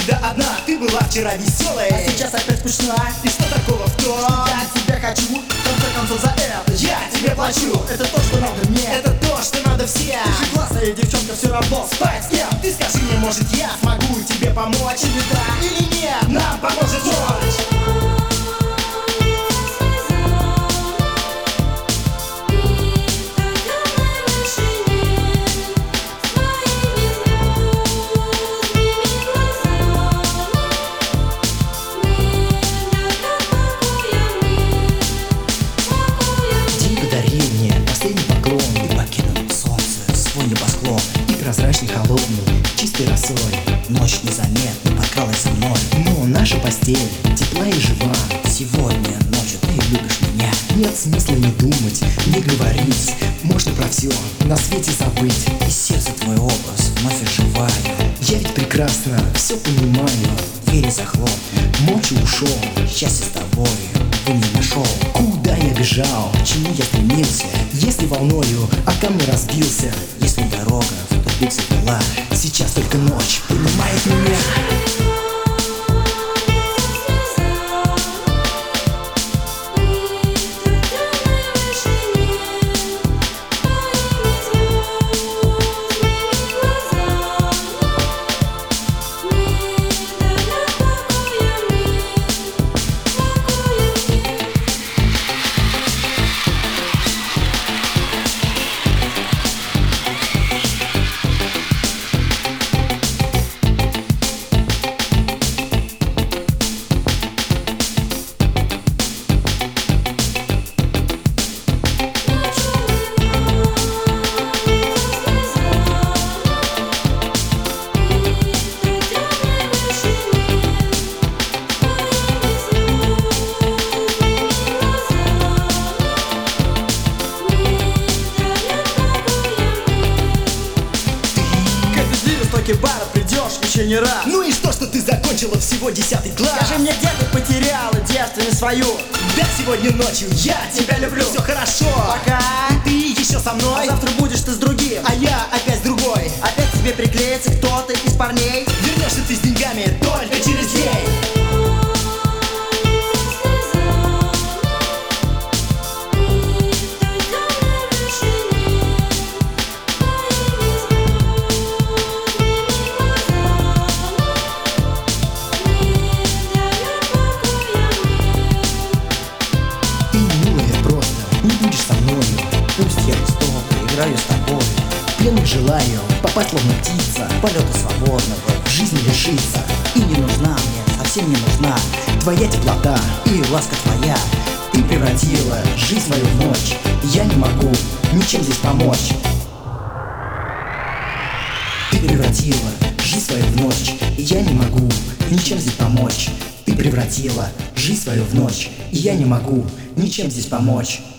всегда одна, ты была вчера веселой, а сейчас опять скучна. И что такого в том, что я тебя хочу, в конце концов за это я тебе плачу. Это то, что надо мне, это то, что надо всем. Ты же классная девчонка, все равно спать с кем? Ты скажи мне, может я смогу тебе помочь? Или да, или нет, нам поможет ночь. Небосклон и прозрачный, холодный, чистой росой. Ночь незаметно подкралась за мной, но наша постель тепла и жива. Сегодня ночью ты любишь меня. Нет смысла не думать, не говорить. Можно про все на свете забыть. И сердце твой образ вновь оживаю. Я ведь прекрасно все понимаю. Двери захлоп, молча ушел. счастье с тобой не нашел. Куда я бежал, к чему я стремился? Если волною о камни разбился, если дорога в тупик завела, сейчас только ночь понимает меня. бара придешь еще не раз. Ну и что ты закончила всего 10-й класс? Скажи мне, где ты потеряла девственность свою? Да сегодня ночью я тебя люблю. Все хорошо, пока ты еще со мной, а завтра будешь ты с другим, а я опять с другой. Опять тебе приклеится кто-то из парней. Вернешься ты с деньгами только через день. Пусть я жестоко играю с тобой. Пленных желаю попасть словно птица, полета свободного, жизни лишиться. И не нужна мне, совсем не нужна твоя теплота и ласка твоя. Ты превратила жизнь свою в ночь. Я не могу ничем здесь помочь. Ты превратила жизнь свою в ночь. Я не могу ничем здесь помочь. Ты превратила жизнь свою в ночь. И я не могу ничем здесь помочь.